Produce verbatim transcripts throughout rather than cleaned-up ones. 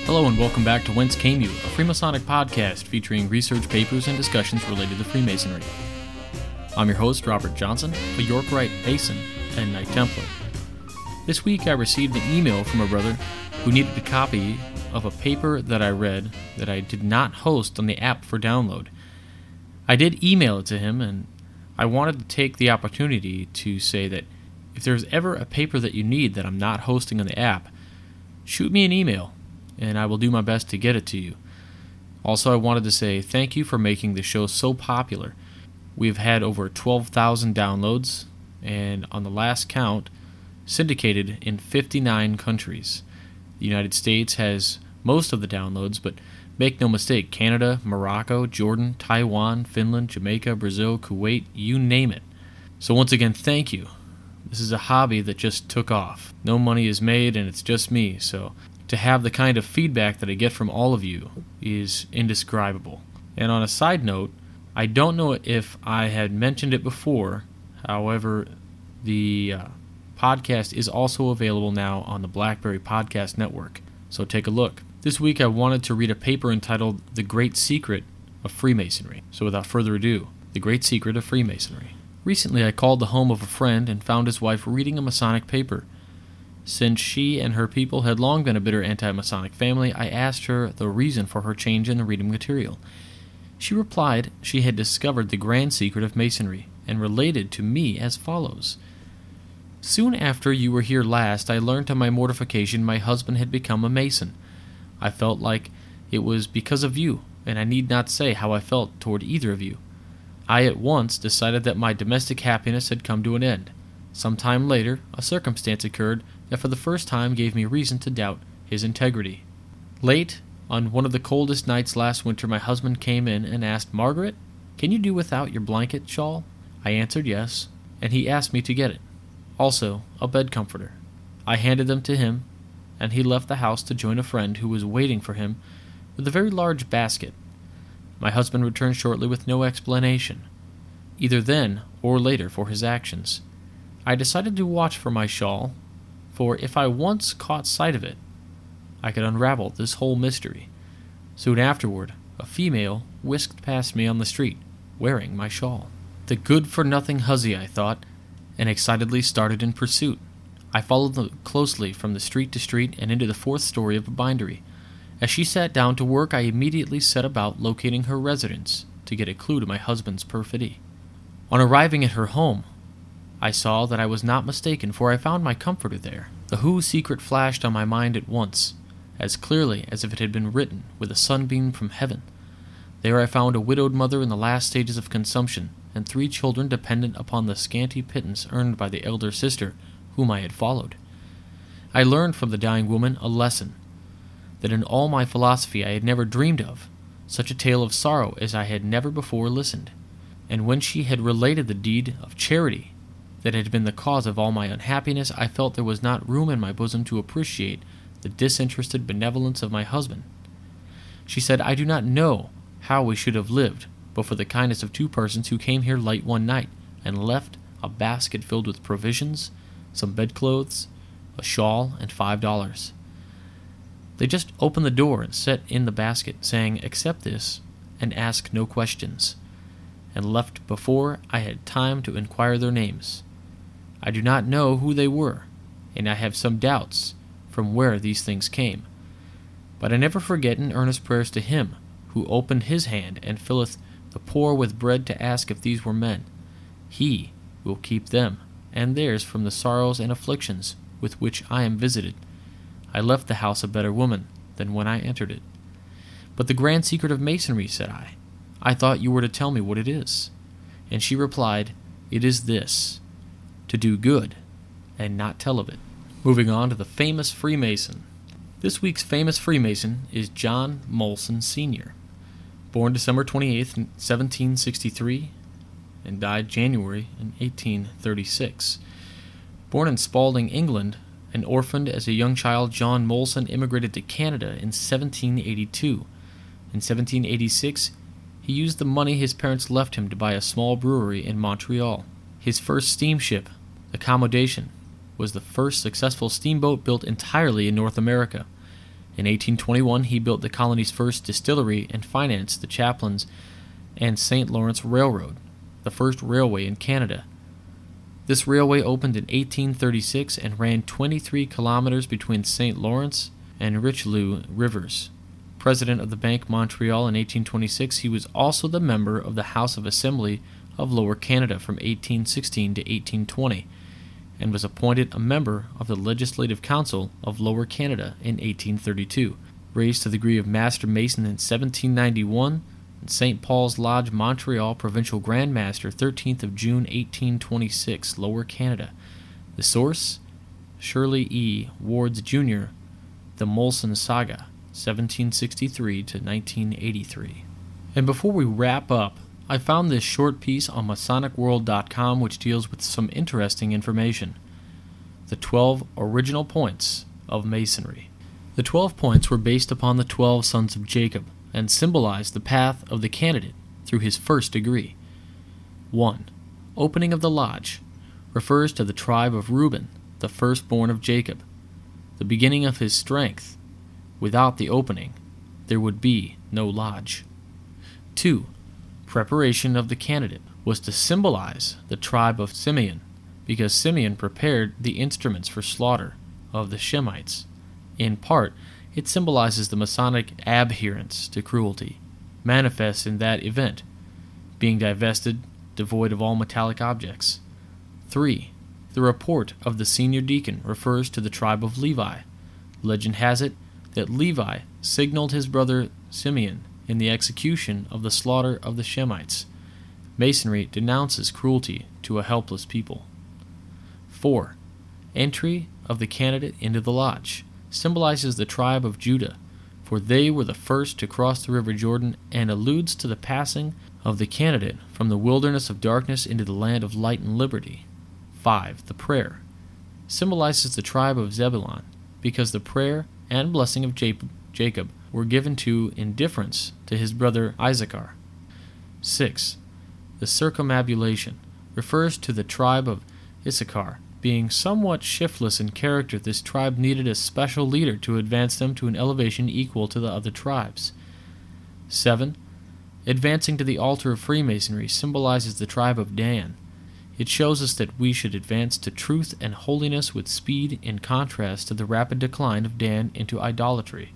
Hello and welcome back to Whence Came You, a Freemasonic podcast featuring research papers and discussions related to Freemasonry. I'm your host, Robert Johnson, a York Rite Mason and Knight Templar. This week I received an email from a brother who needed a copy of a paper that I read that I did not host on the app for download. I did email it to him, and I wanted to take the opportunity to say that if there's ever a paper that you need that I'm not hosting on the app, shoot me an email, and I will do my best to get it to you. Also, I wanted to say thank you for making the show so popular. We've had over twelve thousand downloads, and on the last count, syndicated in fifty-nine countries. The United States has most of the downloads, but make no mistake, Canada, Morocco, Jordan, Taiwan, Finland, Jamaica, Brazil, Kuwait, you name it. So once again, thank you. This is a hobby that just took off. No money is made, and it's just me, so to have the kind of feedback that I get from all of you is indescribable. And on a side note, I don't know if I had mentioned it before, however, the uh, podcast is also available now on the BlackBerry Podcast Network, so take a look. This week I wanted to read a paper entitled The Great Secret of Freemasonry. So without further ado, The Great Secret of Freemasonry. Recently I called the home of a friend and found his wife reading a Masonic paper. Since she and her people had long been a bitter anti-Masonic family, I asked her the reason for her change in the reading material. She replied she had discovered the grand secret of Masonry, and related to me as follows. Soon after you were here last, I learned to my mortification my husband had become a Mason. I felt like it was because of you, and I need not say how I felt toward either of you. I at once decided that my domestic happiness had come to an end. Some time later, a circumstance occurred that for the first time gave me reason to doubt his integrity. Late, on one of the coldest nights last winter, my husband came in and asked, "Margaret, can you do without your blanket shawl?" I answered yes, and he asked me to get it. Also, a bed comforter. I handed them to him, and he left the house to join a friend who was waiting for him with a very large basket. My husband returned shortly with no explanation, either then or later, for his actions. I decided to watch for my shawl, for if I once caught sight of it, I could unravel this whole mystery. Soon afterward, a female whisked past me on the street, wearing my shawl. The good-for-nothing hussy, I thought, and excitedly started in pursuit. I followed them closely from the street to street and into the fourth story of a bindery. As she sat down to work, I immediately set about locating her residence to get a clue to my husband's perfidy. On arriving at her home, I saw that I was not mistaken, for I found my comforter there. The Who secret flashed on my mind at once, as clearly as if it had been written with a sunbeam from heaven. There I found a widowed mother in the last stages of consumption, and three children dependent upon the scanty pittance earned by the elder sister whom I had followed. I learned from the dying woman a lesson that in all my philosophy I had never dreamed of, such a tale of sorrow as I had never before listened. And when she had related the deed of charity that had been the cause of all my unhappiness, I felt there was not room in my bosom to appreciate the disinterested benevolence of my husband. She said, "I do not know how we should have lived but for the kindness of two persons who came here late one night and left a basket filled with provisions, some bedclothes, a shawl, and five dollars. They just opened the door and set in the basket, saying, 'Accept this and ask no questions,' and left before I had time to inquire their names. I do not know who they were, and I have some doubts from where these things came. But I never forget in earnest prayers to Him who opened His hand and filleth the poor with bread to ask if these were men. He will keep them and theirs from the sorrows and afflictions with which I am visited. I left the house a better woman than when I entered it." "But the grand secret of Masonry," said I. "I thought you were to tell me what it is." And she replied, "It is this, to do good and not tell of it." Moving on to the famous Freemason. This week's famous Freemason is John Molson Senior Born December twenty-eighth, seventeen sixty-three, and died January in eighteen thirty-six. Born in Spalding, England, and orphaned as a young child, John Molson immigrated to Canada in seventeen eighty-two. In seventeen eighty-six, he used the money his parents left him to buy a small brewery in Montreal. His first steamship, Accommodation, was the first successful steamboat built entirely in North America, In eighteen twenty-one, he built the colony's first distillery and financed the Champlain's and Saint Lawrence Railroad, the first railway in Canada. This railway opened in eighteen thirty-six and ran twenty-three kilometers between Saint Lawrence and Richelieu rivers. President of the Bank Montreal in eighteen twenty-six, he was also the member of the House of Assembly of Lower Canada from eighteen sixteen to eighteen twenty, and was appointed a member of the Legislative Council of Lower Canada in eighteen thirty-two. Raised to the degree of Master Mason in seventeen ninety-one, and Saint Paul's Lodge, Montreal, Provincial Grand Master, thirteenth of June, eighteen twenty-six, Lower Canada. The source, Shirley E. Wards, Junior, The Molson Saga, seventeen sixty-three to nineteen eighty-three. And before we wrap up, I found this short piece on Masonic World dot com which deals with some interesting information. The twelve original points of Masonry. The twelve points were based upon the twelve sons of Jacob and symbolized the path of the candidate through his first degree. one. Opening of the Lodge refers to the tribe of Reuben, the firstborn of Jacob, the beginning of his strength. Without the opening, there would be no lodge. two. Preparation of the candidate was to symbolize the tribe of Simeon, because Simeon prepared the instruments for slaughter of the Shemites. In part, it symbolizes the Masonic adherence to cruelty, manifest in that event, being divested, devoid of all metallic objects. three. The report of the senior deacon refers to the tribe of Levi. Legend has it that Levi signaled his brother Simeon in the execution of the slaughter of the Shemites. Masonry denounces cruelty to a helpless people. four. Entry of the candidate into the lodge symbolizes the tribe of Judah, for they were the first to cross the river Jordan, and alludes to the passing of the candidate from the wilderness of darkness into the land of light and liberty. five. The prayer symbolizes the tribe of Zebulun, because the prayer and blessing of Jacob were given to in deference to his brother Issachar. six. The circumambulation refers to the tribe of Issachar. Being somewhat shiftless in character, this tribe needed a special leader to advance them to an elevation equal to the other tribes. seven. Advancing to the altar of Freemasonry symbolizes the tribe of Dan. It shows us that we should advance to truth and holiness with speed, in contrast to the rapid decline of Dan into idolatry.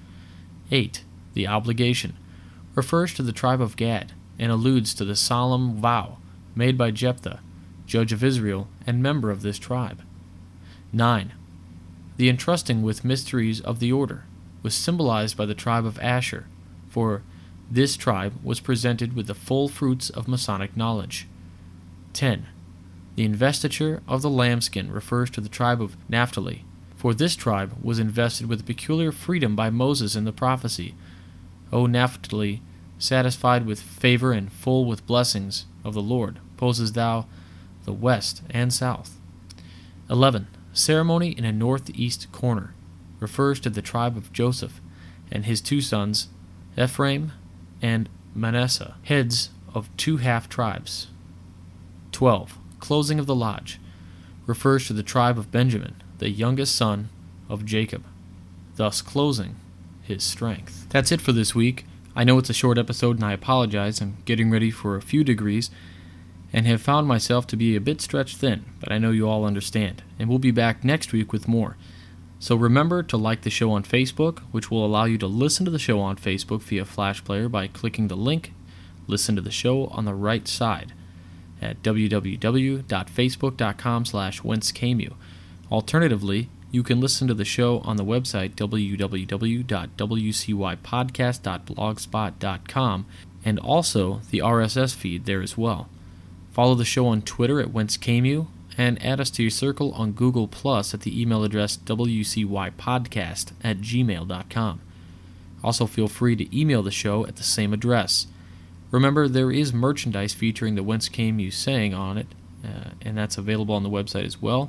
eight. The obligation refers to the tribe of Gad and alludes to the solemn vow made by Jephthah, judge of Israel and member of this tribe. nine. The entrusting with mysteries of the order was symbolized by the tribe of Asher, for this tribe was presented with the full fruits of Masonic knowledge. ten. The investiture of the lambskin refers to the tribe of Naphtali, for this tribe was invested with peculiar freedom by Moses in the prophecy, O Naphtali, satisfied with favor and full with blessings of the Lord, possess thou the west and south. eleven. Ceremony in a northeast corner refers to the tribe of Joseph and his two sons, Ephraim and Manasseh, heads of two half-tribes. twelve. Closing of the lodge refers to the tribe of Benjamin, the youngest son of Jacob, thus closing his strength. That's it for this week. I know it's a short episode and I apologize. I'm getting ready for a few degrees and have found myself to be a bit stretched thin, but I know you all understand. And we'll be back next week with more. So remember to like the show on Facebook, which will allow you to listen to the show on Facebook via Flash Player by clicking the link, listen to the show on the right side at w w w dot facebook dot com slash whence came you. Alternatively, you can listen to the show on the website w w w dot w c y podcast dot blogspot dot com and also the R S S feed there as well. Follow the show on Twitter at whence came you and add us to your circle on Google Plus at the email address w c y podcast at gmail dot com. Also feel free to email the show at the same address. Remember, there is merchandise featuring the Whence Came You saying on it, uh, and that's available on the website as well.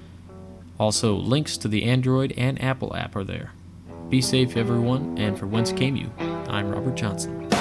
Also, links to the Android and Apple app are there. Be safe, everyone, and for Whence Came You, I'm Robert Johnson.